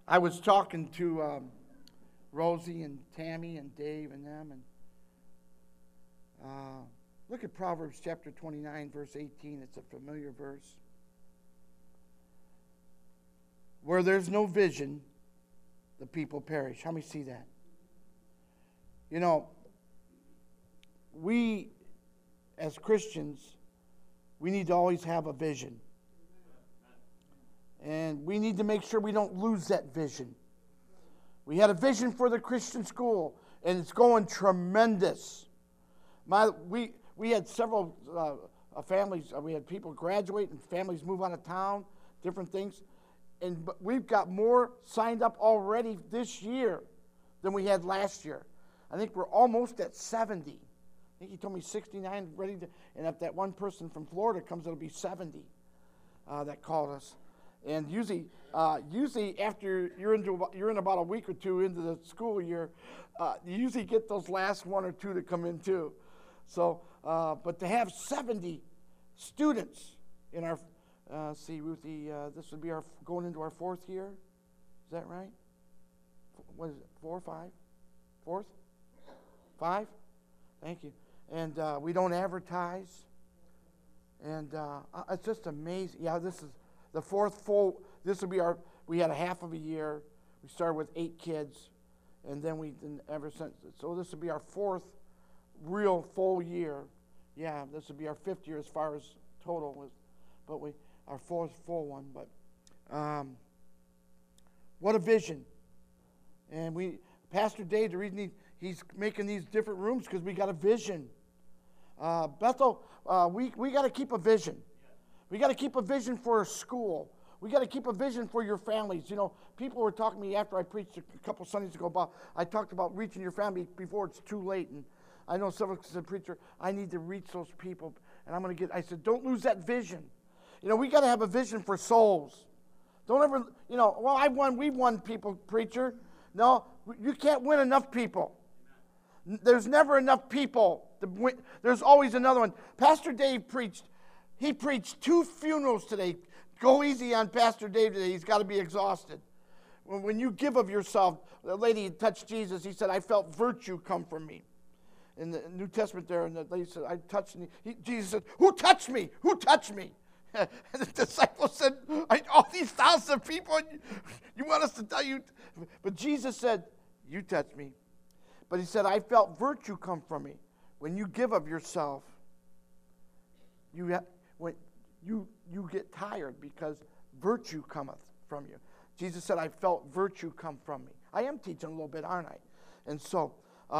I was talking to Rosie and Tammy and Dave and them, and look at Proverbs chapter 29, verse 18. It's a familiar verse. Where there's no vision, the people perish. How many see that? You know, we as Christians, we need to always have a vision. And we need to make sure we don't lose that vision. We had a vision for the Christian school, and it's going tremendous. We had several families. We had people graduate and families move out of town, different things. And we've got more signed up already this year than we had last year. I think we're almost at 70. I think he told me 69 ready to, and if that one person from Florida comes, it'll be 70 that called us. And usually after you're in about a week or two into the school year, you usually get those last one or two to come in too. So, but to have 70 students in our, see Ruthie, this would be our going into our fourth year. Is that right? What is it? 4 or 5? Fourth? 5? Thank you. And we don't advertise. And it's just amazing. Yeah, this is the fourth full. This will be our. We had a half of a year. We started with 8 kids, and then we didn't ever since. So this will be our fourth real full year. Yeah, this will be our 5th year as far as total, but our fourth full one. But what a vision! And Pastor Dave, the reason he's making these different rooms because we got a vision. Bethel, we got to keep a vision. We got to keep a vision for a school. We got to keep a vision for your families. You know, people were talking to me after I preached a couple Sundays ago about, I talked about reaching your family before it's too late. And I know several said, preacher, I need to reach those people. And I said, don't lose that vision. You know, we got to have a vision for souls. Don't ever, well, we've won people, preacher. No, you can't win enough people. There's never enough people to win. There's always another one. Pastor Dave preached. He preached 2 funerals today. Go easy on Pastor Dave today. He's got to be exhausted. When you give of yourself, the lady touched Jesus. He said, I felt virtue come from me. In the New Testament there, and the lady said, I touched me. Jesus said, who touched me? Who touched me? And the disciples said, all these thousands of people, you want us to tell you? But Jesus said, you touched me. But he said, I felt virtue come from me. When you give of yourself, you get tired because virtue cometh from you. Jesus said, I felt virtue come from me. I am teaching a little bit, aren't I? And so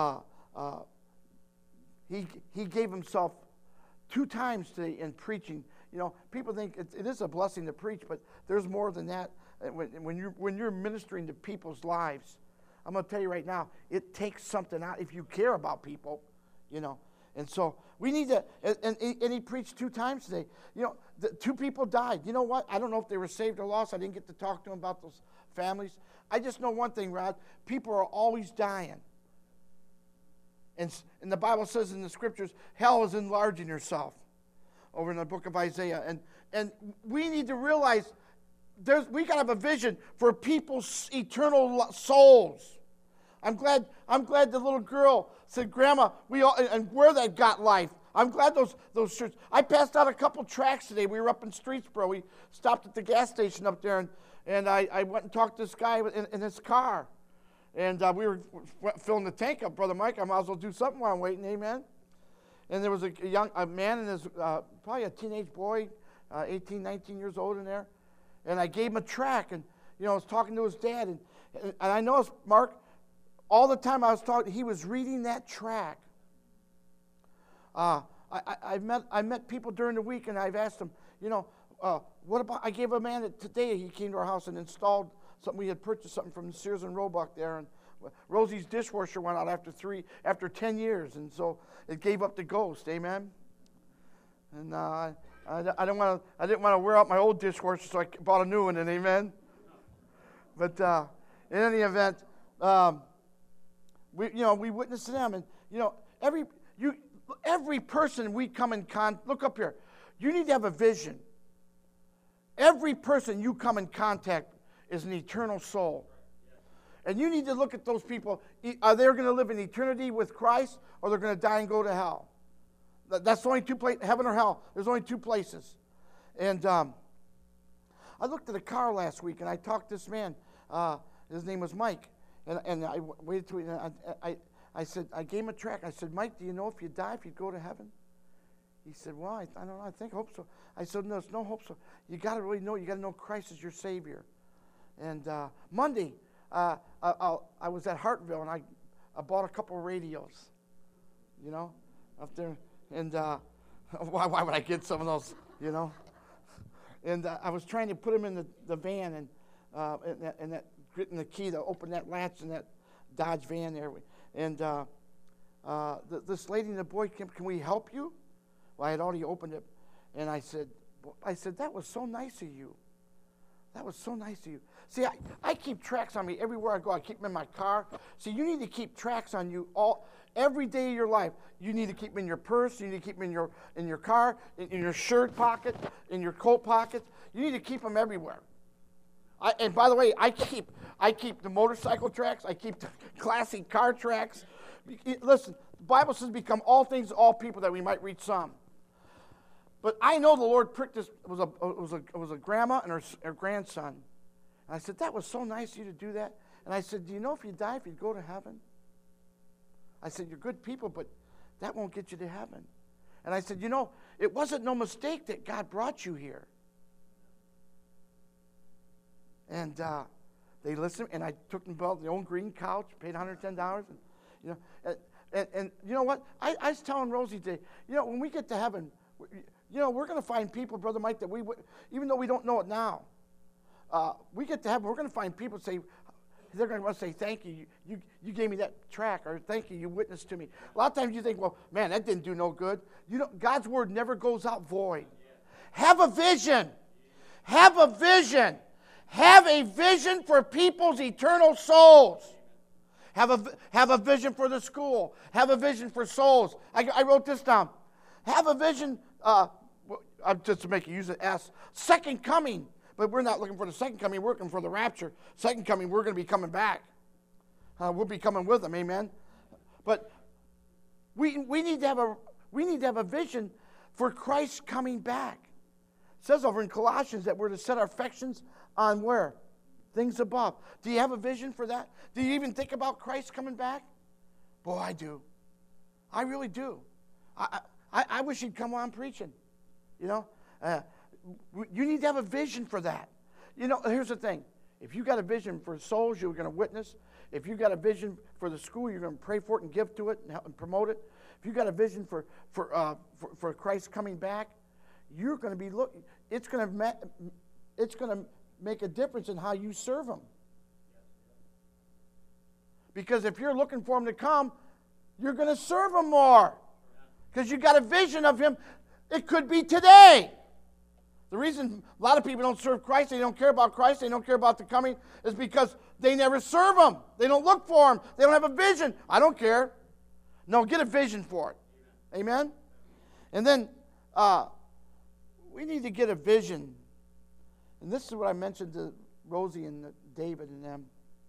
he gave himself 2 times today in preaching. You know, people think it is a blessing to preach, but there's more than that. When you're ministering to people's lives, I'm going to tell you right now, it takes something out if you care about people, you know. And so we need to, and he preached 2 times today. You know, 2 people died. You know what? I don't know if they were saved or lost. I didn't get to talk to them about those families. I just know one thing, Rod. People are always dying. And the Bible says in the scriptures, hell is enlarging herself over in the book of Isaiah. And we need to realize we got to have a vision for people's eternal souls. I'm glad the little girl said, Grandma, and where that got life. I'm glad those shirts. I passed out a couple tracts today. We were up in Streetsboro. We stopped at the gas station up there, and I went and talked to this guy in his car. And we were filling the tank up, Brother Mike. I might as well do something while I'm waiting, amen? And there was a man and his, probably a teenage boy, 18, 19 years old in there. And I gave him a tract, and, I was talking to his dad. And I noticed, Mark, all the time I was talking, he was reading that tract. I met people during the week, and I've asked them, what about, I gave a man that today he came to our house and installed something. We had purchased something from Sears and Roebuck there, and Rosie's dishwasher went out after 10 years, and so it gave up the ghost, amen? And I didn't want to wear out my old dishwasher, so I bought a new one, and amen? But in any event, we witnessed to them, and every person we come in contact, look up here, you need to have a vision. Every person you come in contact is an eternal soul. And you need to look at those people. Are they going to live in eternity with Christ, or they're going to die and go to hell? That's the only two places, heaven or hell. There's only two places. And I looked at a car last week, and I talked to this man. His name was Mike. And I waited till I said, I gave him a track. I said, Mike, do you know if you die, if you'd go to heaven? He said, well, I don't know. I hope so. I said, no, there's no hope so. You got to really know. You got to know Christ is your Savior. And Monday, I was at Hartville, and I bought a couple of radios, up there. And why would I get some of those, And I was trying to put them in the van, and getting the key to open that latch in that Dodge van there. And this lady and the boy came, can we help you? Well, I had already opened it. And I said, that was so nice of you. That was so nice of you. See, I keep tracks on me everywhere I go. I keep them in my car. See, you need to keep tracks on you every day of your life. You need to keep them in your purse. You need to keep them in your car, in your shirt pocket, in your coat pocket. You need to keep them everywhere. And by the way, I keep the motorcycle tracks. I keep the classic car tracks. Listen, the Bible says, become all things to all people, that we might reach some. But I know the Lord pricked this. It was a grandma and her grandson. And I said, that was so nice of you to do that. And I said, do you know if you die, if you'd go to heaven? I said, you're good people, but that won't get you to heaven. And I said, it wasn't no mistake that God brought you here. And they listened, and I took them to their own green couch, paid $110. And you know what? I was telling Rosie today, when we get to heaven, we're going to find people, Brother Mike, that even though we don't know it now, we get to heaven, we're going to find people say, they're going to want to say, thank you. You gave me that track, or thank you, you witnessed to me. A lot of times you think, well, man, that didn't do no good. God's word never goes out void. Have a vision. Have a vision. Have a vision for people's eternal souls. Have a vision for the school. Have a vision for souls. I wrote this down. Have a vision, just to make you use it, second coming. But we're not looking for the second coming. We're looking for the rapture. Second coming, we're going to be coming back. We'll be coming with them, amen? But we need to have a vision for Christ coming back. It says over in Colossians that we're to set our affections on where? Things above. Do you have a vision for that? Do you even think about Christ coming back? Boy, I do. I really do. I wish he'd come on preaching. You need to have a vision for that. Here's the thing. If you got a vision for souls, you're going to witness. If you got a vision for the school, you're going to pray for it and give to it and help and promote it. If you got a vision for Christ coming back, you're going to be looking. It's going to make a difference in how you serve him. Because if you're looking for him to come, you're going to serve him more. Because you got a vision of him. It could be today. The reason a lot of people don't serve Christ, they don't care about Christ, they don't care about the coming, is because they never serve him. They don't look for him. They don't have a vision. I don't care. No, get a vision for it. Amen? And then we need to get a vision. And this is what I mentioned to Rosie and David and them.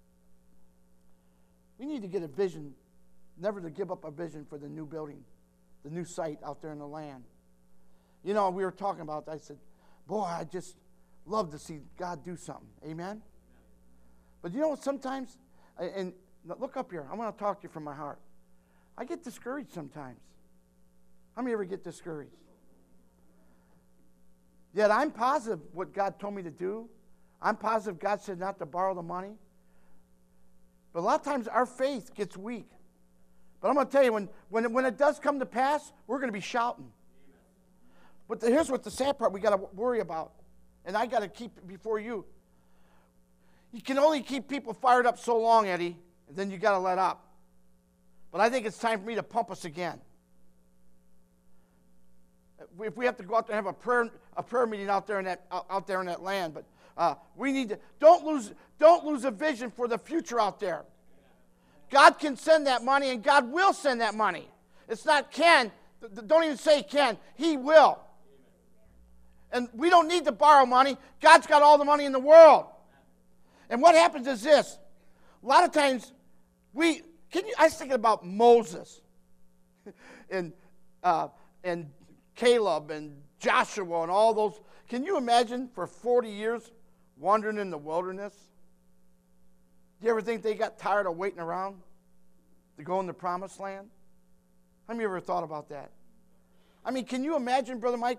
We need to get a vision, never to give up a vision for the new building, the new site out there in the land. We were talking about that. I said, boy, I just love to see God do something. Amen? But sometimes, and look up here. I want to talk to you from my heart. I get discouraged sometimes. How many ever get discouraged? Yet I'm positive what God told me to do. I'm positive God said not to borrow the money. But a lot of times our faith gets weak. But I'm going to tell you, when it does come to pass, we're going to be shouting. But here's what the sad part we got to worry about. And I got to keep it before you. You can only keep people fired up so long, Eddie, and then you got to let up. But I think it's time for me to pump us again. If we have to go out there and have a prayer meeting out there in that land, but we need to don't lose a vision for the future out there. God can send that money, and God will send that money. It's not can. Don't even say can. He will. And we don't need to borrow money. God's got all the money in the world. And what happens is this. A lot of times, I was thinking about Moses and Caleb and Joshua and all those. Can you imagine for 40 years wandering in the wilderness? Do you ever think they got tired of waiting around to go in the promised land? How many of you ever thought about that? I mean, can you imagine, Brother Mike?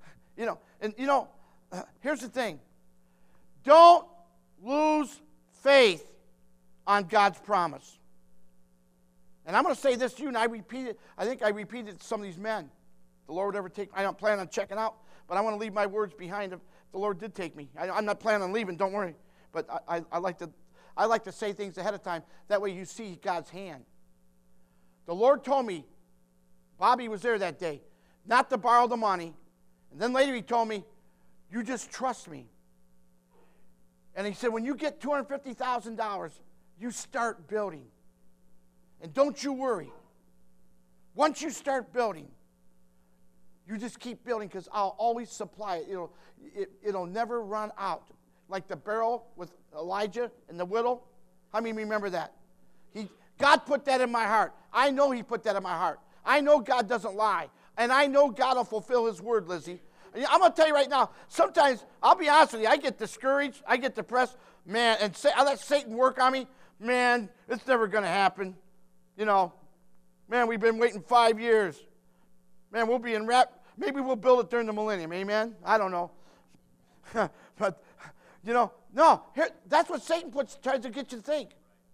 Here's the thing. Don't lose faith on God's promise. And I'm going to say this to you, and I think I repeated it to some of these men. The Lord would ever take, I don't plan on checking out, but I want to leave my words behind if the Lord did take me. I'm not planning on leaving, don't worry. But I like to say things ahead of time. That way you see God's hand. The Lord told me, Bobby was there that day, not to borrow the money. And then later he told me, you just trust me. And he said, when you get $250,000, you start building. And don't you worry. Once you start building, you just keep building because I'll always supply it. It'll never run out. Like the barrel with Elijah and the widow. How many remember that? God put that in my heart. I know he put that in my heart. I know God doesn't lie. And I know God will fulfill his word, Lizzie. I'm going to tell you right now, sometimes, I'll be honest with you, I get discouraged, I get depressed, man, and I let Satan work on me. Man, it's never going to happen. Man, we've been waiting 5 years. Man, we'll be in maybe we'll build it during the millennium, amen? I don't know. But, no, that's what Satan tries to get you to think.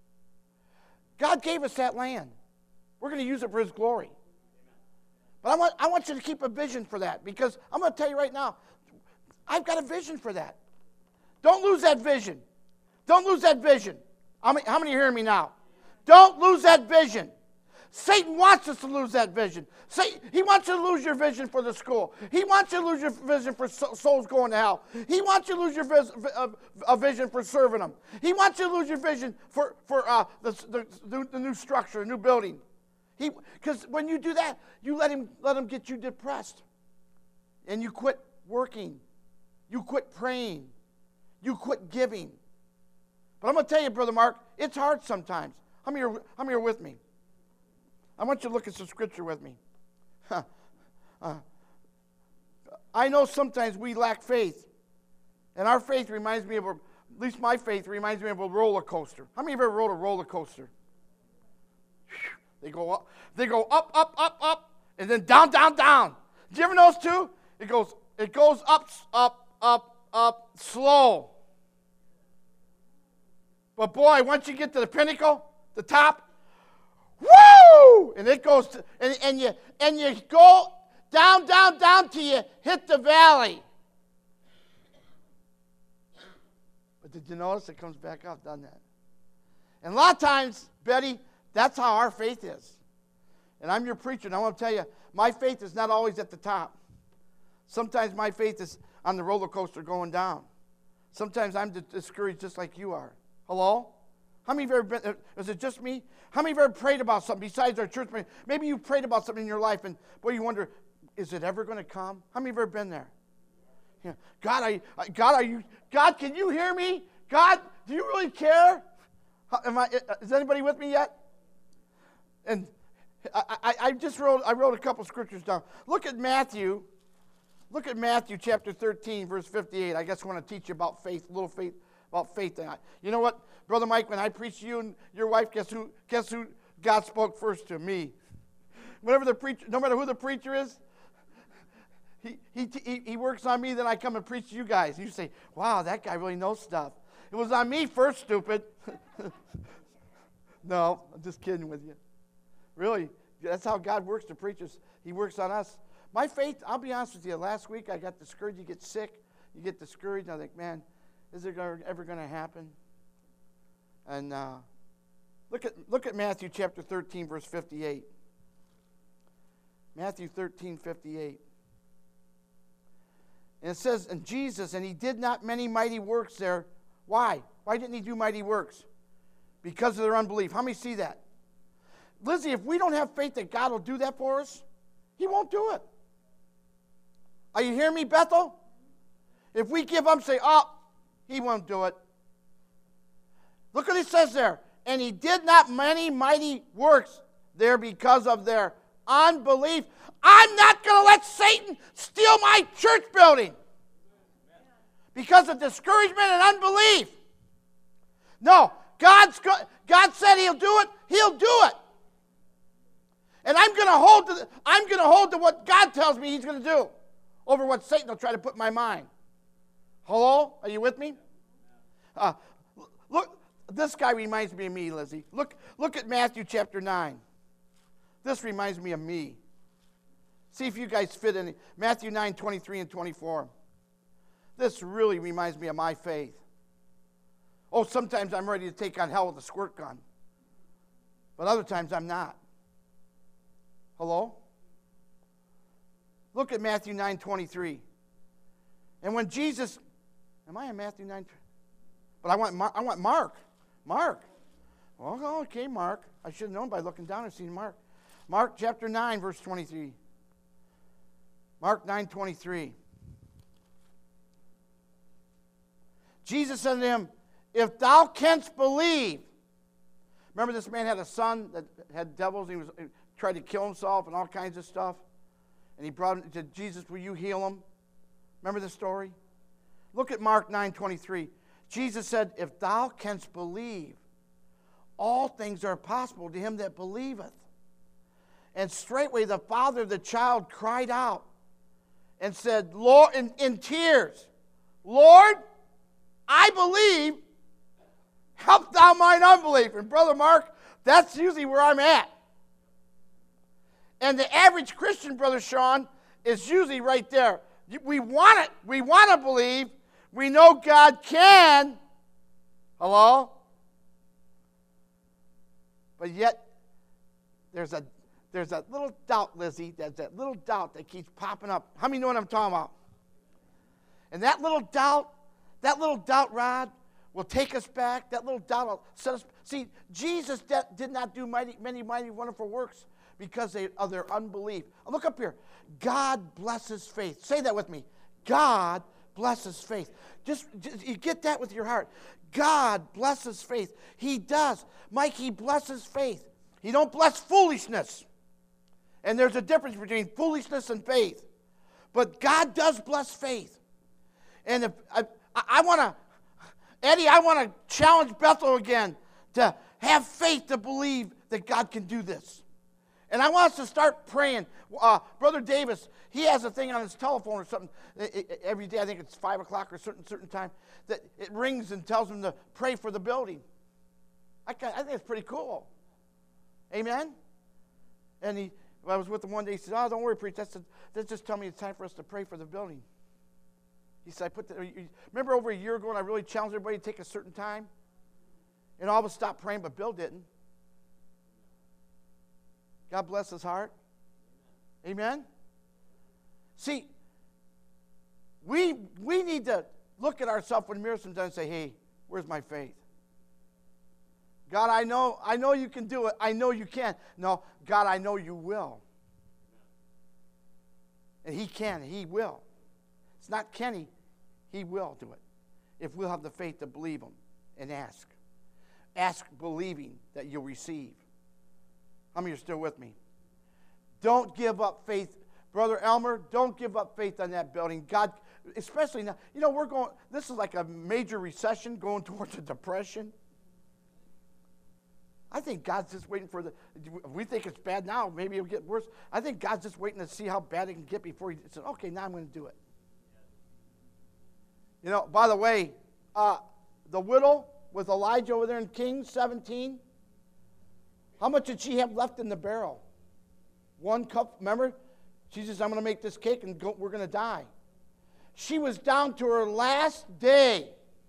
God gave us that land. We're going to use it for his glory. But I want you to keep a vision for that, because I'm going to tell you right now, I've got a vision for that. Don't lose that vision. Don't lose that vision. How many are hearing me now? Don't lose that vision. Satan wants us to lose that vision. He wants you to lose your vision for the school. He wants you to lose your vision for souls going to hell. He wants you to lose your vision for serving them. He wants you to lose your vision for the new structure, the new building. Because when you do that, you let him get you depressed. And you quit working. You quit praying. You quit giving. But I'm going to tell you, Brother Mark, it's hard sometimes. How many are with me? I want you to look at some scripture with me. I know sometimes we lack faith. And our faith reminds me of, at least my faith reminds me of a roller coaster. How many of you ever rode a roller coaster? They go up, up, up, up, and then down, down, down. Did you ever notice too? It goes up, up, up, up, slow. But boy, once you get to the pinnacle, the top, woo! And it goes and you go down, down, down till you hit the valley. But did you notice it comes back up, doesn't it? And a lot of times, Betty, that's how our faith is. And I'm your preacher, and I want to tell you, my faith is not always at the top. Sometimes my faith is on the roller coaster going down. Sometimes I'm discouraged just like you are. Hello? How many of you have ever been, is it just me? How many of you have ever prayed about something besides our church? Maybe you prayed about something in your life, and boy, you wonder, is it ever going to come? How many of you have ever been there? Yeah. God, can you hear me? God, do you really care? Is anybody with me yet? And I wrote a couple scriptures down. Look at Matthew chapter 13, verse 58. I guess I want to teach you about faith, a little faith, about faith tonight. You know what, Brother Mike, when I preach to you and your wife, guess who God spoke first to? Me. Whenever the preacher, no matter who the preacher is, he works on me, then I come and preach to you guys. You say, wow, that guy really knows stuff. It was on me first, stupid. No, I'm just kidding with you. Really, that's how God works to preachers. He works on us. My faith, I'll be honest with you, last week I got discouraged. You get sick, you get discouraged. I think, man, is it ever going to happen? And look at Matthew chapter 13, verse 58. Matthew 13, 58. And it says, and Jesus, and he did not many mighty works there. Why? Why didn't he do mighty works? Because of their unbelief. How many see that? Lizzie, if we don't have faith that God will do that for us, he won't do it. Are you hearing me, Bethel? If we give up and say, oh, he won't do it. Look what he says there. And he did not many mighty works there because of their unbelief. I'm not going to let Satan steal my church building because of discouragement and unbelief. No, God said he'll do it. He'll do it. And I'm going to hold to what God tells me he's going to do over what Satan will try to put in my mind. Hello? Are you with me? Look, this guy reminds me of me, Lizzie. Look at Matthew chapter 9. This reminds me of me. See if you guys fit in. Matthew 9, 23 and 24. This really reminds me of my faith. Oh, sometimes I'm ready to take on hell with a squirt gun. But other times I'm not. Hello? Look at Matthew 9, 23. And when Jesus... Am I in Matthew 9? But I want Mark. Mark. Well, okay, Mark. I should have known by looking down and seen Mark. Mark chapter 9, verse 23. Mark 9, 23. Jesus said to him, if thou canst believe. Remember this man had a son that had devils. He tried to kill himself and all kinds of stuff. And he brought him to Jesus, will you heal him? Remember the story? Look at Mark 9, 23. Jesus said, if thou canst believe, all things are possible to him that believeth. And straightway the father of the child cried out and said, Lord, in tears, Lord, I believe, help thou mine unbelief. And Brother Mark, that's usually where I'm at. And the average Christian, Brother Sean, is usually right there. We want it. We want to believe. We know God can. Hello? But yet, there's that little doubt, Lizzie. There's that little doubt that keeps popping up. How many know what I'm talking about? And that little doubt, Rod, will take us back. That little doubt will set us. See, Jesus did not do many mighty, wonderful works because of their unbelief. Look up here. God blesses faith. Say that with me. God blesses faith. Just you get that with your heart. God blesses faith. He does. Mike, he blesses faith. He don't bless foolishness. And there's a difference between foolishness and faith. But God does bless faith. And if I want to, Eddie, I want to challenge Bethel again to have faith to believe that God can do this. And I want us to start praying. Brother Davis, he has a thing on his telephone or something every day. I think it's 5 o'clock or certain time that it rings and tells him to pray for the building. I think it's pretty cool. Amen? And I was with him one day. He said, oh, don't worry, preacher. That's just tell me it's time for us to pray for the building. He said, remember over a year ago when I really challenged everybody to take a certain time? And all of us stopped praying, but Bill didn't. God bless his heart. Amen? See, we need to look at ourselves when mirrors sometimes and say, hey, where's my faith? God, I know you can do it. I know you can. No, God, I know you will. And he can, he will. It's not can he will do it. If we'll have the faith to believe him and ask. Ask believing that you'll receive. How many are still with me? Don't give up faith. Brother Elmer, don't give up faith on that building. God, especially now, this is like a major recession going towards a depression. I think God's just waiting for we think it's bad now, maybe it'll get worse. I think God's just waiting to see how bad it can get before he says, okay, now I'm going to do it. By the way, the widow with Elijah over there in Kings 17, how much did she have left in the barrel? 1 cup, remember? She says, I'm going to make this cake and we're going to die. She was down to her last day.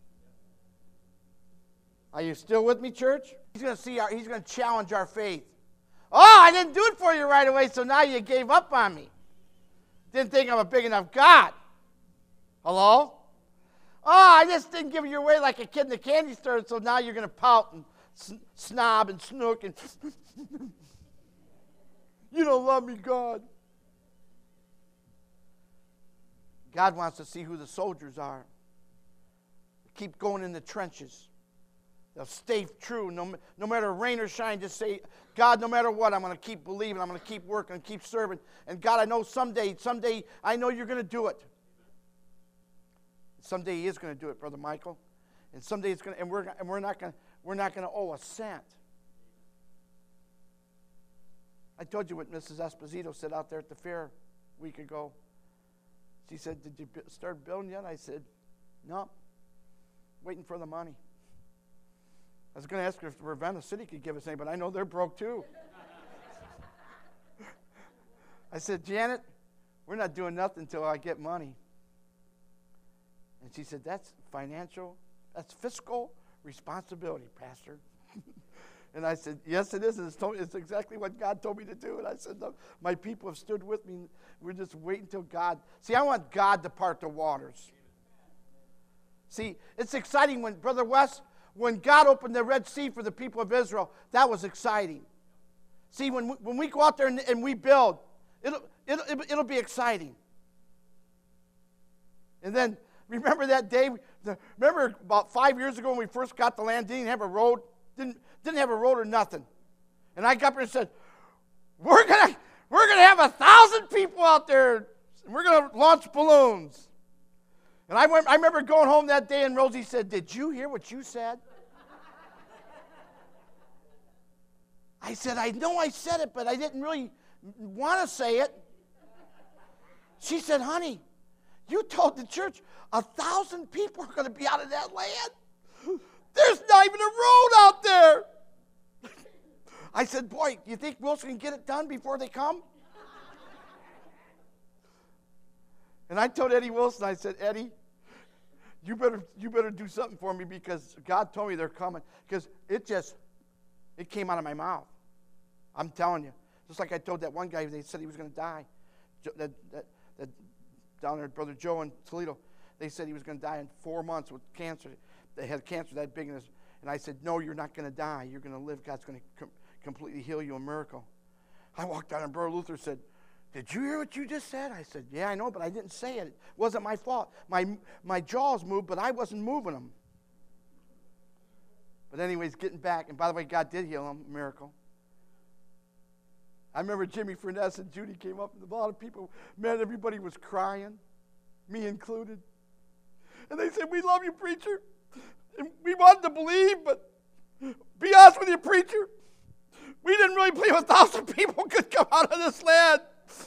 Are you still with me, church? He's going to challenge our faith. Oh, I didn't do it for you right away, so now you gave up on me. Didn't think I'm a big enough God. Hello? Oh, I just didn't give you away like a kid in the candy store, so now you're going to pout and snob and snook and you don't love me, God. God wants to see who the soldiers are. Keep going in the trenches. They'll stay true no matter rain or shine. Just say, God, no matter what, I'm going to keep believing. I'm going to keep working and keep serving. And God, I know someday, I know you're going to do it. Someday He is going to do it, Brother Michael. And someday it's going to, and we're not going to owe a cent. I told you what Mrs. Esposito said out there at the fair a week ago. She said, "Did you start building yet?" I said, "No, waiting for the money." I was going to ask her if Ravenna City could give us any, but I know they're broke too. I said, "Janet, we're not doing nothing until I get money." And she said, "That's fiscal responsibility, Pastor." And I said, "Yes, it is. It's exactly what God told me to do." And I said, "Look, my people have stood with me. We're just waiting until God." See, I want God to part the waters. See, it's exciting when, Brother West, when God opened the Red Sea for the people of Israel, that was exciting. See, when we go out there and we build, it'll be exciting. And then, remember that day? Remember about 5 years ago when we first got the land, didn't have a road? Didn't have a road or nothing. And I got up there and said, we're gonna have 1,000 people out there, and we're gonna launch balloons. And I remember going home that day, and Rosie said, "Did you hear what you said?" I said, "I know I said it, but I didn't really want to say it." She said, "Honey, you told the church 1,000 people are going to be out of that land. There's not even a road out there." I said, "Boy, you think Wilson can get it done before they come?" And I told Eddie Wilson, I said, "Eddie, you better do something for me, because God told me they're coming." Because it came out of my mouth. I'm telling you. Just like I told that one guy, they said he was going to die. That down there, Brother Joe in Toledo, they said he was going to die in 4 months with cancer. They had cancer that big. And I said, "No, you're not going to die. You're going to live. God's going to completely heal you, a miracle." I walked down and Brother Luther said, "Did you hear what you just said?" I said, "Yeah, I know, but I didn't say it. It wasn't my fault. My jaws moved, but I wasn't moving them." But anyways, getting back, and by the way, God did heal him, miracle. I remember Jimmy Furness and Judy came up, and a lot of people, man, everybody was crying, me included. And they said, "We love you, preacher. And we wanted to believe, but be honest with you, preacher, we didn't really believe 1,000 people could come out of this land."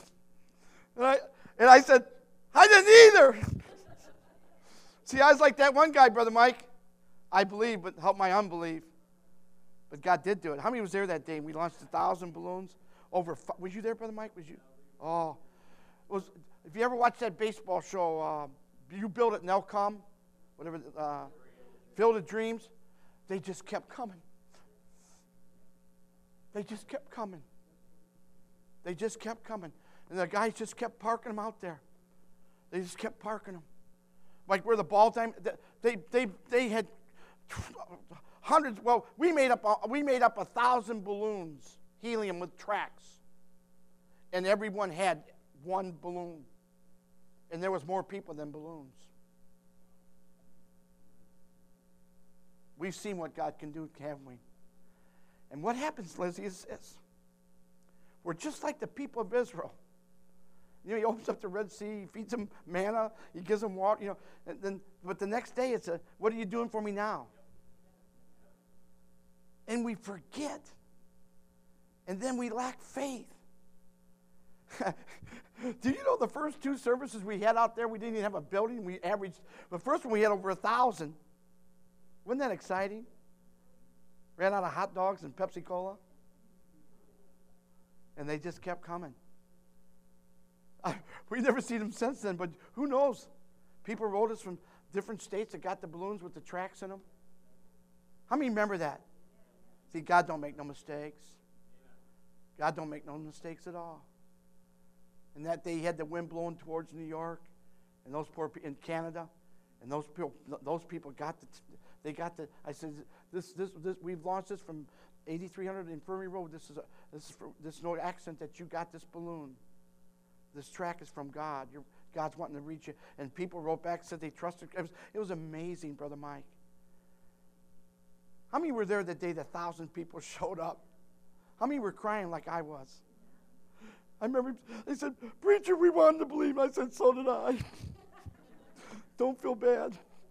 And I said, "I didn't either." See, I was like that one guy, Brother Mike. I believe, but help my unbelief. But God did do it. How many was there that day? We launched 1,000 balloons. Was you there, Brother Mike? Was you? Oh. If you ever watched that baseball show, You Build It and They'll Come, whatever, Field of Dreams, they just kept coming. They just kept coming. They just kept coming. And the guys just kept parking them out there. They just kept parking them. Like where the ball time, they had hundreds. Well, we made up 1,000 balloons, helium with tracks, and everyone had one balloon, and there was more people than balloons. We've seen what God can do, haven't we? And what happens, Lizzie, is this: we're just like the people of Israel. You know, He opens up the Red Sea, He feeds them manna, He gives them water, you know, but the next day it's "What are you doing for me now?" And we forget. And then we lack faith. Do you know the first 2 services we had out there, we didn't even have a building. We averaged, the first one we had over 1,000. Wasn't that exciting? Ran out of hot dogs and Pepsi Cola. And they just kept coming. We've never seen them since then, but who knows? People wrote us from different states that got the balloons with the tracks in them. How many remember that? See, God don't make no mistakes. God don't make no mistakes at all. And that day He had the wind blowing towards New York, and those poor people in Canada, and those people got the. I said, this we've launched this from 8300 Infirmary Road. This is no accident that you got this balloon. This track is from God. God's wanting to reach you. And people wrote back and said they trusted. It was amazing, Brother Mike. How many were there the day 1,000 people showed up? How many were crying like I was? I remember they said, "Preacher, we wanted to believe." I said, "So did I." Don't feel bad.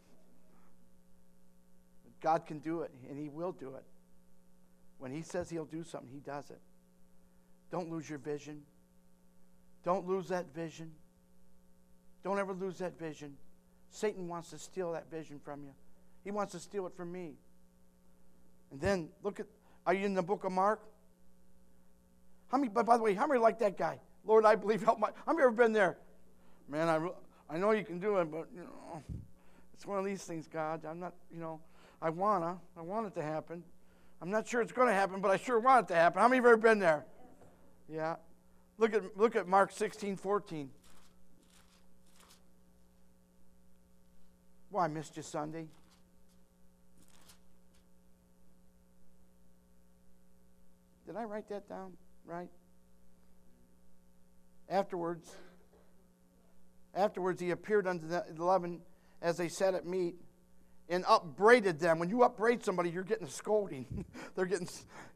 God can do it, and He will do it. When He says He'll do something, He does it. Don't lose your vision. Don't lose that vision. Don't ever lose that vision. Satan wants to steal that vision from you. He wants to steal it from me. And then, look at, are you in the book of Mark? How many, by the way, how many like that guy? Lord, I believe, help my, how many ever been there? Man, I know you can do it, but, it's one of these things, God. I'm not, I want it to happen. I'm not sure it's going to happen, but I sure want it to happen. How many have ever been there? Yeah. Look at Mark 16:14. Well, I missed you Sunday. Did I write that down right? Afterwards, he appeared unto the 11 as they sat at meat, and upbraided them. When you upbraid somebody, you're getting a scolding. They're getting,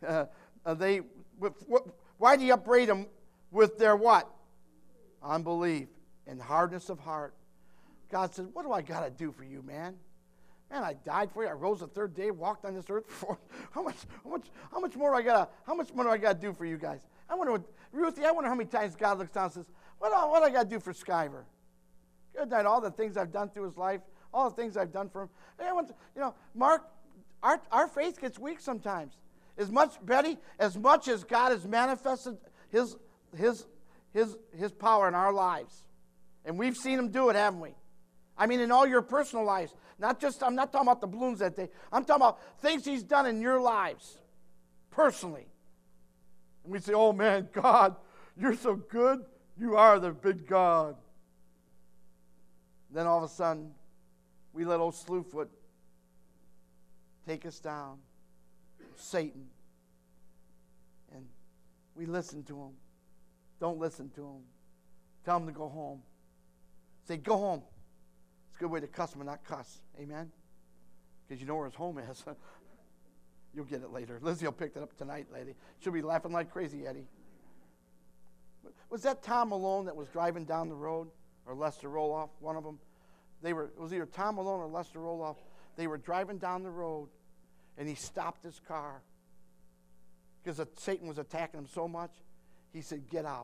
why do you upbraid them? With their what? Unbelief and hardness of heart. God said, what do I got to do for you, man? Man, I died for you. I rose the third day, walked on this earth before. How much more do I got to do for you guys? I wonder how many times God looks down and says, what do I got to do for Skyver? Good night, all the things I've done through his life, all the things I've done for him. And Mark, our faith gets weak sometimes. Betty, as much as God has manifested his power in our lives. And we've seen him do it, haven't we? I mean, in all your personal lives. I'm not talking about the balloons that day. I'm talking about things he's done in your lives, personally. And we say, oh man, God, you're so good. You are the big God. Then all of a sudden, we let old Slewfoot take us down. Satan. And we listen to him. Don't listen to him. Tell him to go home. Say, go home. It's a good way to cuss him and not cuss. Amen? Because you know where his home is. You'll get it later. Lizzie will pick that up tonight, lady. She'll be laughing like crazy, Eddie. Was that Tom Malone that was driving down the road? Or Lester Roloff? One of them. It was either Tom Malone or Lester Roloff. They were driving down the road, and he stopped his car because Satan was attacking him so much. He said, get out.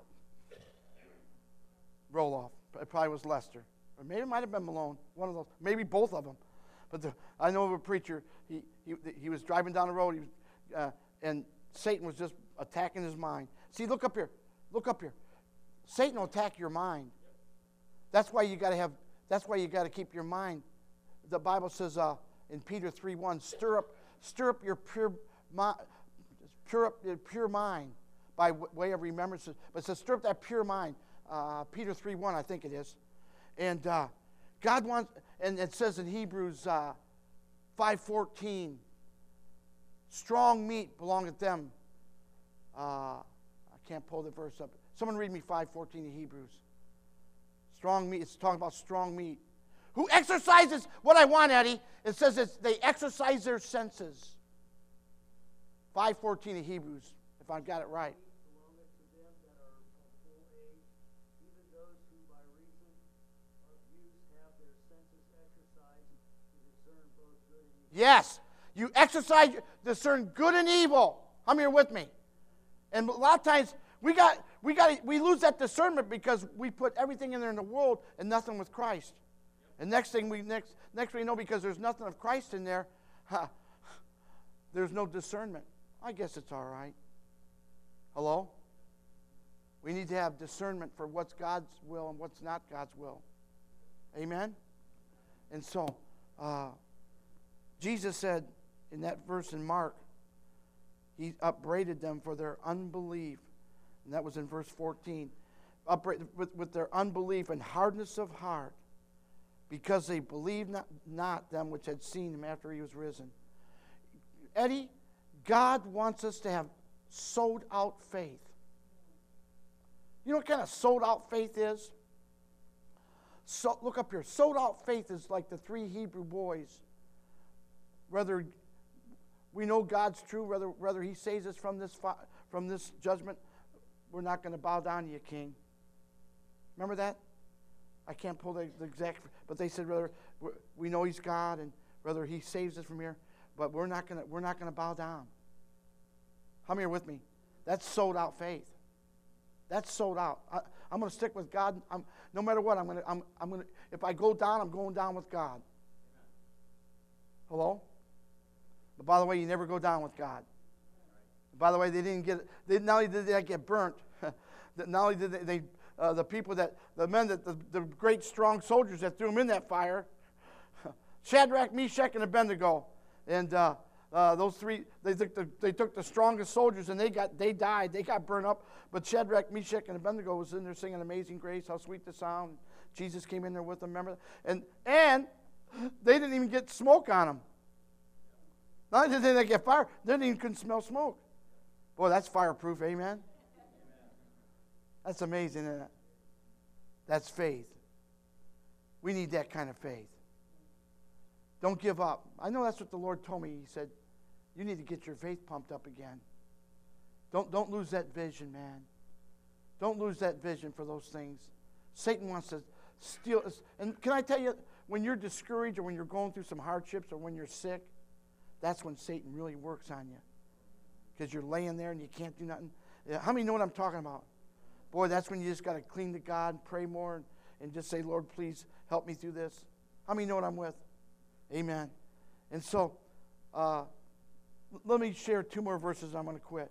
Roll off. It probably was Lester. Or maybe it might have been Malone. One of those. Maybe both of them. But I know of a preacher. He was driving down the road, and Satan was just attacking his mind. See, look up here. Look up here. Satan will attack your mind. That's why you got to keep your mind. The Bible says in Peter 3:1, stir up your pure mind by way of remembrance. But it says, stir up that pure mind. Peter 3:1, I think it is. And God wants, and it says in Hebrews 5:14, strong meat belongeth them. I can't pull the verse up. Someone read me 5:14 in Hebrews. Strong meat, it's talking about strong meat. Who exercises, what I want, Eddie, it says they exercise their senses. 5:14 in Hebrews, if I've got it right. Yes, you discern good and evil. How many are with me? And a lot of times we lose that discernment because we put everything in there in the world and nothing with Christ. And next thing we know, because there's nothing of Christ in there, there's no discernment. I guess it's all right. Hello? We need to have discernment for what's God's will and what's not God's will. Amen? And so, Jesus said in that verse in Mark, he upbraided them for their unbelief. And that was in verse 14. Upbraided with their unbelief and hardness of heart, because they believed not them which had seen him after he was risen. Eddie, God wants us to have sold out faith. You know what kind of sold out faith is? So, look up here. Sold out faith is like the three Hebrew boys. Whether we know God's true, whether he saves us from this judgment, we're not going to bow down to you, King. Remember that? I can't pull the exact, but they said, whether we know he's God and whether he saves us from here, but we're not going to bow down. How many are with me? That's sold out faith. That's sold out. I'm going to stick with God. No matter what, I'm going to. If I go down, I'm going down with God. Hello? But by the way, you never go down with God. By the way, they didn't get. Not only did they get burnt, not only did they the people the men the great strong soldiers that threw them in that fire, Shadrach, Meshach, and Abednego, and those three, they took the strongest soldiers and they died. They got burned up. But Shadrach, Meshach, and Abednego was in there singing "Amazing Grace," how sweet the sound. Jesus came in there with them. Remember, and they didn't even get smoke on them. Not only did they get fire, they didn't even couldn't smell smoke. Boy, that's fireproof. Amen. That's amazing, isn't it? That's faith. We need that kind of faith. Don't give up. I know that's what the Lord told me. He said, you need to get your faith pumped up again. Don't lose that vision, man. Don't lose that vision for those things. Satan wants to steal us. And can I tell you, when you're discouraged or when you're going through some hardships or when you're sick, that's when Satan really works on you. Because you're laying there and you can't do nothing. How many know what I'm talking about? Boy, that's when you just got to cling to God and pray more and just say, Lord, please help me through this. How many know what I'm with? Amen. And so, let me share two more verses. I'm going to quit.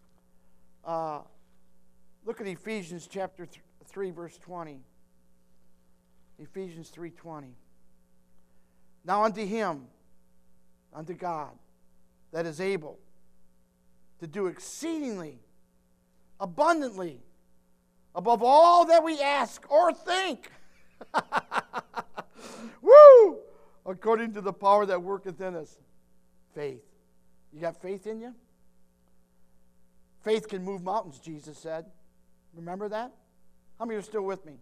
Look at Ephesians chapter 3, verse 20. Ephesians 3:20. Now unto him, unto God, that is able to do exceedingly, abundantly, above all that we ask or think. Woo! According to the power that worketh in us. Faith. You got faith in you? Faith can move mountains, Jesus said. Remember that? How many are still with me?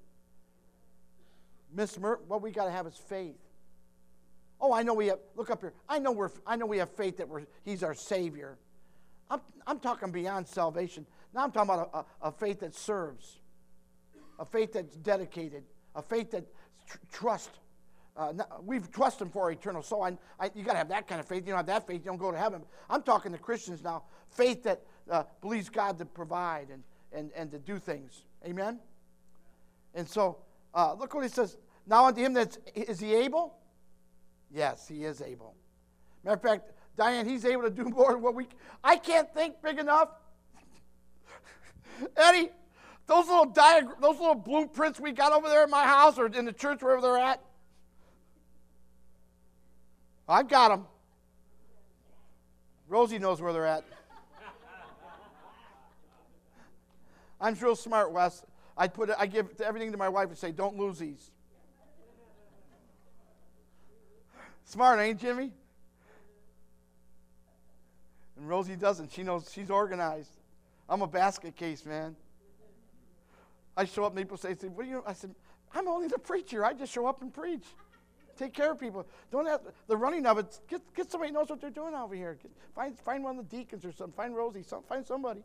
What we got to have is faith. Oh, I know we have. Look up here. I know we have faith that He's our Savior. I'm talking beyond salvation. Now I'm talking about a faith that serves, a faith that's dedicated, a faith that trusts. We trust Him for our eternal soul. You got to have that kind of faith. You don't have that faith, you don't go to heaven. I'm talking to Christians now. Faith that believes God to provide and to do things. Amen? And so, look what He says. Now unto Him is He able? Yes, He is able. Matter of fact, Diane, He's able to do more than what I can't think big enough. Eddie, those little blueprints we got over there in my house or in the church, wherever they're at, I've got them. Rosie knows where they're at. I'm real smart, Wes. I give everything to my wife and say, don't lose these. Smart, ain't Jimmy? And Rosie doesn't. She knows she's organized. I'm a basket case, man. I show up and people say, what do you? I said, I'm only the preacher. I just show up and preach. Take care of people. Don't have the running of it. Get somebody who knows what they're doing over here. Find one of the deacons or something. Find Rosie. Find somebody.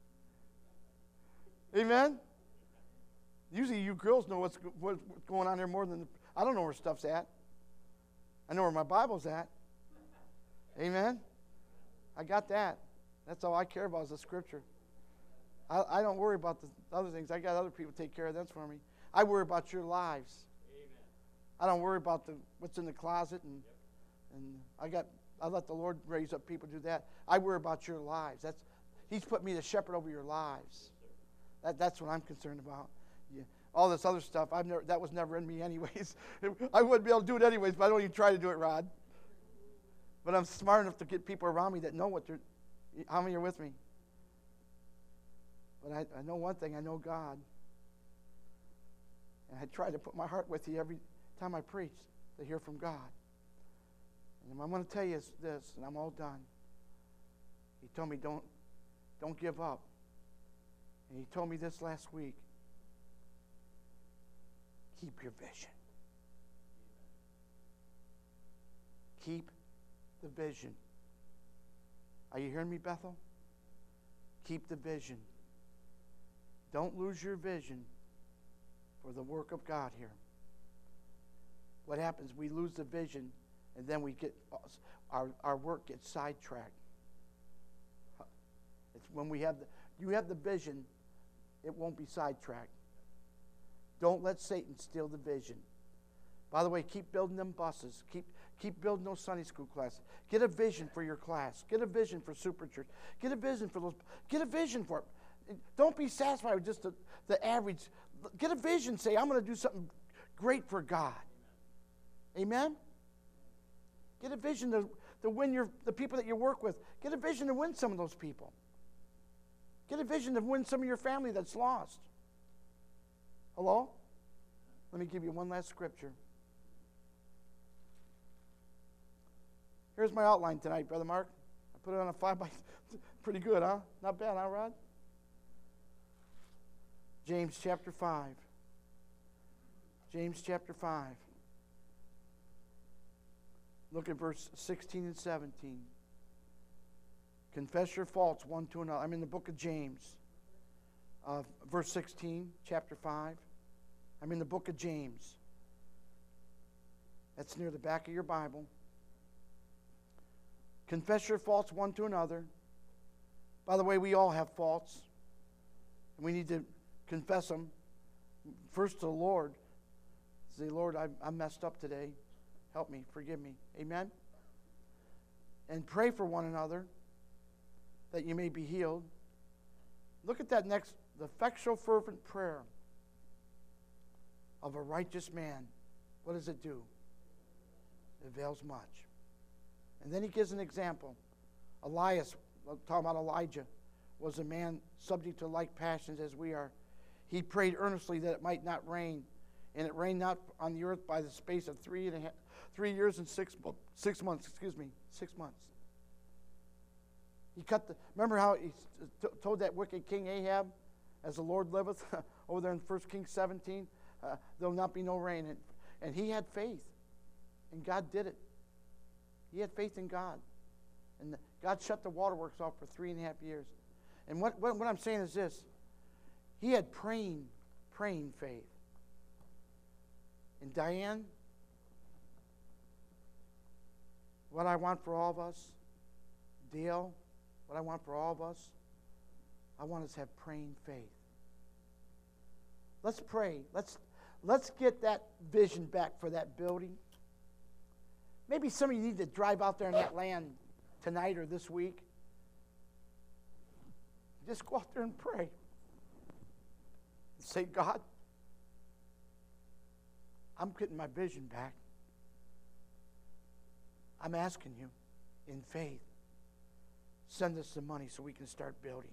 Amen. Usually, you girls know what's going on there more than I don't know where stuff's at. I know where my Bible's at. Amen. I got that. That's all I care about is the Scripture. I don't worry about the other things. I got other people take care of that for me. I worry about your lives. I don't worry about what's in the closet, and I let the Lord raise up people to do that. I worry about your lives. He's put me the shepherd over your lives. That's what I'm concerned about. Yeah. All this other stuff, that was never in me anyways. I wouldn't be able to do it anyways, but I don't even try to do it, Rod. But I'm smart enough to get people around me that know how many are with me? But I know one thing, I know God. And I try to put my heart with you every time I preach to hear from God. And I'm going to tell you this, and I'm all done. He told me don't give up. And He told me this last week. Keep your vision. Keep the vision. Are you hearing me, Bethel? Keep the vision. Don't lose your vision for the work of God here. What happens, we lose the vision, and then we get our work gets sidetracked. It's when you have the vision, it won't be sidetracked. Don't let Satan steal the vision. By the way, keep building them buses. Keep building those Sunday school classes. Get a vision for your class. Get a vision for Super Church. Get a vision for those. Get a vision for it. Don't be satisfied with just the average. Get a vision. Say, I'm going to do something great for God. Amen? Get a vision to win the people that you work with. Get a vision to win some of those people. Get a vision to win some of your family that's lost. Hello? Let me give you one last scripture. Here's my outline tonight, Brother Mark. I put it on a 5x. Pretty good, huh? Not bad, huh, Rod? James chapter 5. James chapter 5. Look at verse 16 and 17. Confess your faults one to another. I'm in the book of James. Verse 16, chapter 5. I'm in the book of James. That's near the back of your Bible. Confess your faults one to another. By the way, we all have faults. And we need to confess them first to the Lord. Say, Lord, I messed up today. Help me, forgive me. Amen? And pray for one another that you may be healed. Look at that next, the effectual fervent prayer of a righteous man. What does it do? It avails much. And then he gives an example. Elias, talking about Elijah, was a man subject to like passions as we are. He prayed earnestly that it might not rain, and it rained not on the earth by the space of 3 years and 6 months. 6 months. He remember how he told that wicked king Ahab, as the Lord liveth, over there in 1 Kings 17, there'll not be no rain. And he had faith, and God did it. He had faith in God. And God shut the waterworks off for 3.5 years. And what I'm saying is this. He had praying faith. And Diane, what I want for all of us, Dale, what I want for all of us, I want us to have praying faith. Let's pray. Let's get that vision back for that building. Maybe some of you need to drive out there in that land tonight or this week. Just go out there and pray. Say, God, I'm getting my vision back. I'm asking you in faith, send us the money so we can start building.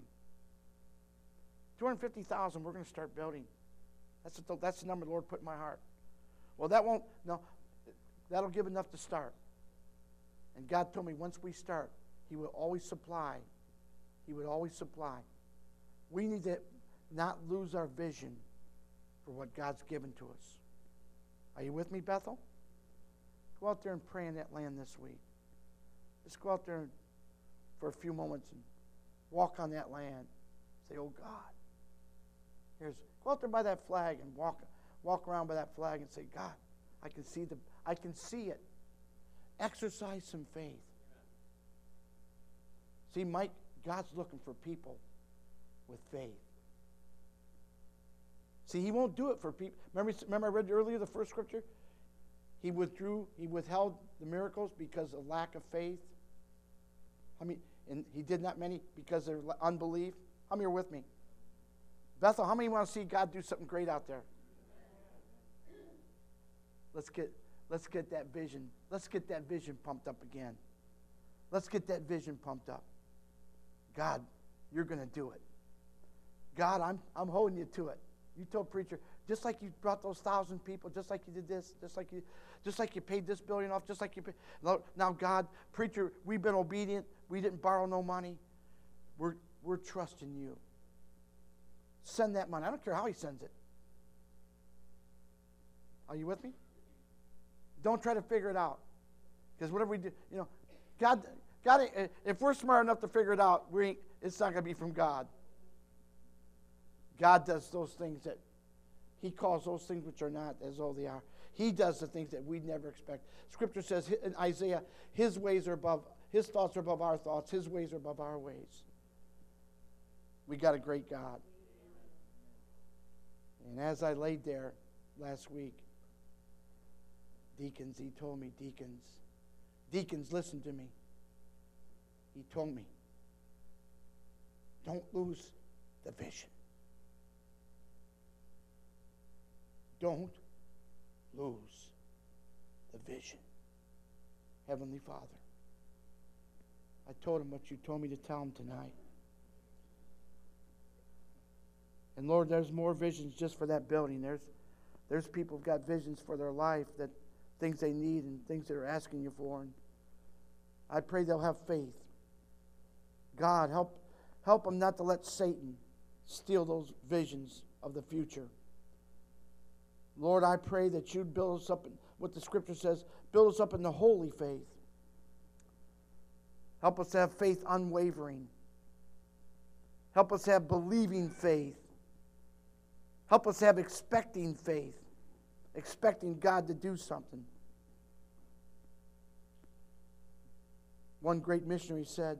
$250,000, we're going to start building. That's the number the Lord put in my heart. Well, that'll give enough to start. And God told me once we start, He will always supply. He would always supply. We need to not lose our vision for what God's given to us. Are you with me, Bethel? Go out there and pray in that land this week. Just go out there for a few moments and walk on that land. Say, oh God. Go out there by that flag and walk around by that flag and say, God, I can see it. Exercise some faith. See, Mike, God's looking for people with faith. See, He won't do it for people. Remember I read earlier the first scripture? He withheld the miracles because of lack of faith. And He did not many because of unbelief. How many are with me? Bethel, how many want to see God do something great out there? Let's get that vision. Let's get that vision pumped up again. Let's get that vision pumped up. God, you're going to do it. God, I'm holding you to it. You told preacher, just like you brought those 1,000 people, just like you did this, just like you paid this building off, just like you paid. Now, God, preacher, we've been obedient. We didn't borrow no money. We're trusting you. Send that money. I don't care how He sends it. Are you with me? Don't try to figure it out. Because whatever we do, God, God, if we're smart enough to figure it out, it's not going to be from God. God does those things that he calls those things which are not as though they are. He does the things that we'd never expect. Scripture says in Isaiah, his ways are above, his thoughts are above our thoughts, his ways are above our ways. We got a great God. And as I laid there last week, deacons, he told me, deacons, listen to me. He told me, don't lose the vision. Don't lose the vision. Heavenly Father, I told him what you told me to tell him tonight. And Lord, there's more visions just for that building. There's people who've got visions for their life, that things they need and things they're asking you for. And I pray they'll have faith. God, help them not to let Satan steal those visions of the future. Lord, I pray that you'd build us up in what the Scripture says, build us up in the holy faith. Help us to have faith unwavering. Help us to have believing faith. Help us to have expecting faith, expecting God to do something. One great missionary said,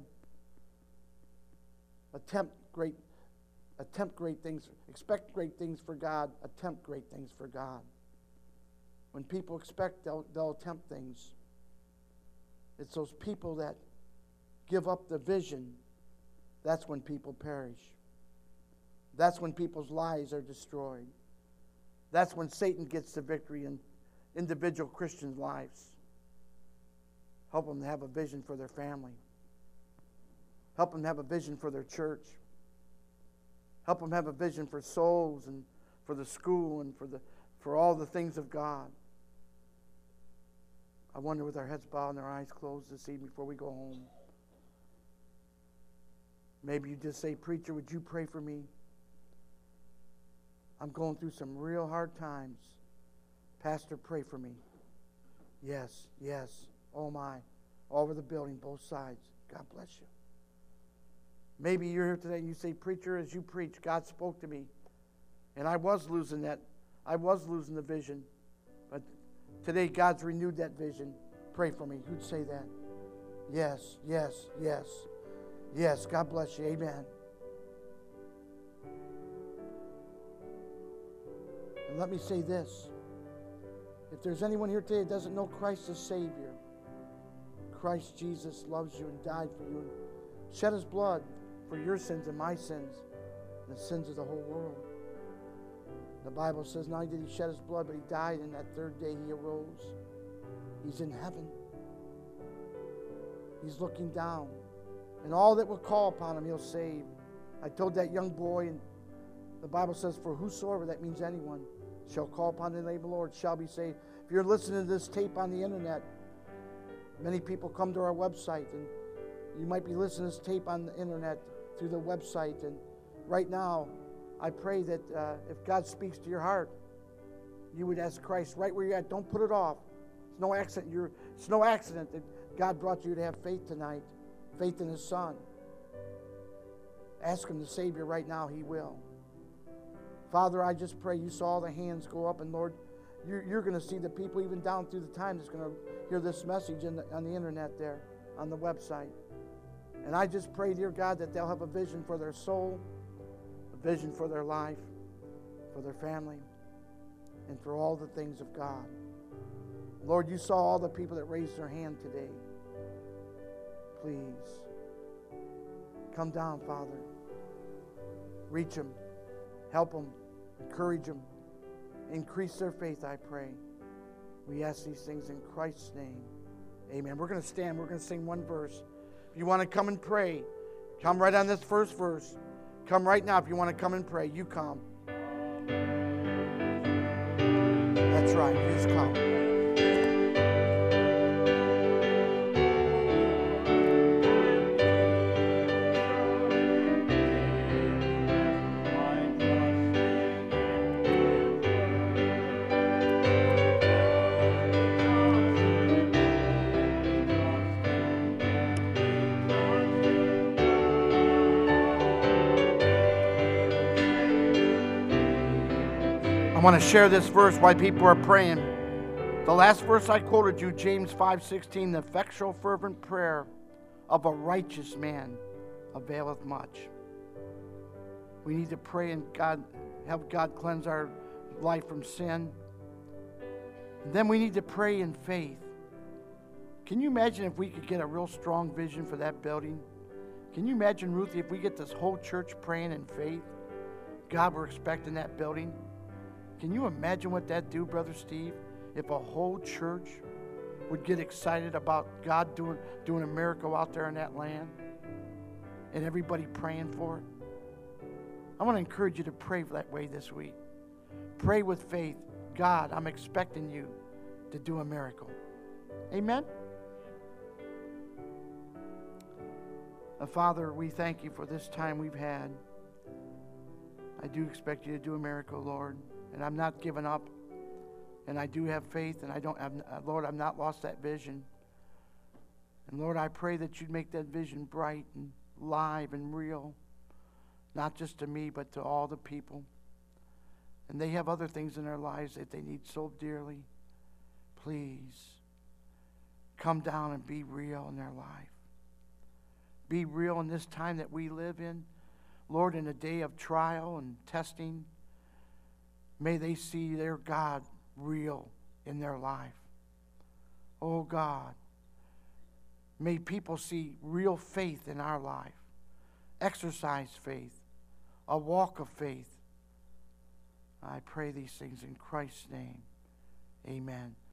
attempt great things, expect great things for God, attempt great things for God. When people expect, they'll attempt things. It's those people that give up the vision, that's when people perish. That's when people's lives are destroyed. That's when Satan gets the victory in individual Christian lives. Help them to have a vision for their family. Help them have a vision for their church. Help them have a vision for souls and for the school and for all the things of God. I wonder, with our heads bowed and our eyes closed this evening before we go home, maybe you just say, preacher, would you pray for me? I'm going through some real hard times. Pastor, pray for me. Yes, yes. Oh my. All over the building, both sides. God bless you. Maybe you're here today and you say, preacher, as you preach, God spoke to me. And I was losing that. I was losing the vision. But today God's renewed that vision. Pray for me. Who'd say that? Yes, yes, yes. Yes, God bless you. Amen. And let me say this. If there's anyone here today that doesn't know Christ as Savior, Christ Jesus loves you and died for you and shed his blood for your sins and my sins and the sins of the whole world. The Bible says not only did he shed his blood, but he died, and that third day he arose. He's in heaven. He's looking down. And all that will call upon him, he'll save. I told that young boy, and the Bible says, for whosoever, that means anyone, shall call upon the name of the Lord shall be saved. If you're listening to this tape on the internet, many people come to our website, and you might be listening to this tape on the internet through the website. And right now, I pray that if God speaks to your heart, you would ask Christ right where you're at. Don't put it off. It's no accident. It's no accident that God brought you to have faith tonight, faith in his Son. Ask him to save you right now. He will. Father, I just pray you saw the hands go up, and Lord, you're going to see the people even down through the time that's going to hear this message on the internet there, on the website. And I just pray, dear God, that they'll have a vision for their soul, a vision for their life, for their family, and for all the things of God. Lord, you saw all the people that raised their hand today. Please, come down, Father. Reach them. Help them. Encourage them. Increase their faith, I pray. We ask these things in Christ's name. Amen. We're going to stand. We're going to sing one verse. If you want to come and pray, come right on this first verse. Come right now if you want to come and pray. You come. That's right. Please come. want to share this verse while people are praying. The last verse I quoted you, James 5:16, the effectual fervent prayer of a righteous man availeth much. We need to pray and have God cleanse our life from sin. And then we need to pray in faith. Can you imagine if we could get a real strong vision for that building? Can you imagine, Ruthie, if we get this whole church praying in faith? God, we're expecting that building. Can you imagine what that'd do, Brother Steve? If a whole church would get excited about God doing a miracle out there in that land and everybody praying for it. I want to encourage you to pray that way this week. Pray with faith. God, I'm expecting you to do a miracle. Amen? Father, we thank you for this time we've had. I do expect you to do a miracle, Lord, and I'm not giving up. And I do have faith, and Lord, I've not lost that vision. And Lord, I pray that you'd make that vision bright and live and real, not just to me, but to all the people. And they have other things in their lives that they need so dearly. Please, come down and be real in their life. Be real in this time that we live in. Lord, in a day of trial and testing, may they see their God real in their life. Oh God, may people see real faith in our life. Exercise faith, a walk of faith. I pray these things in Christ's name. Amen.